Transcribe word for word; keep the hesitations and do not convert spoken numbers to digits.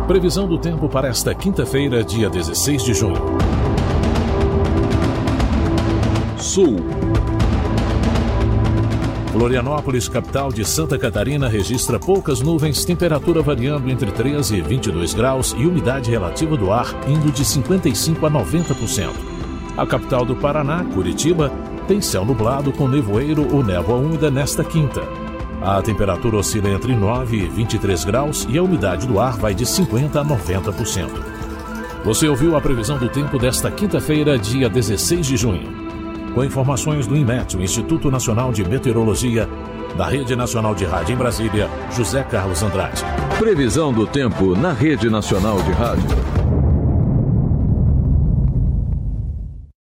Previsão do tempo para esta quinta-feira, dia dezesseis de junho. Sul. Florianópolis, capital de Santa Catarina, registra poucas nuvens, temperatura variando entre treze e vinte e dois graus e umidade relativa do ar indo de cinquenta e cinco a noventa por cento. A capital do Paraná, Curitiba, tem céu nublado com nevoeiro ou névoa úmida nesta quinta. A temperatura oscila entre nove e vinte e três graus e a umidade do ar vai de cinquenta a noventa por cento. Você ouviu a previsão do tempo desta quinta-feira, dia dezesseis de junho. Com informações do INMET, o Instituto Nacional de Meteorologia, da Rede Nacional de Rádio em Brasília, José Carlos Andrade. Previsão do tempo na Rede Nacional de Rádio.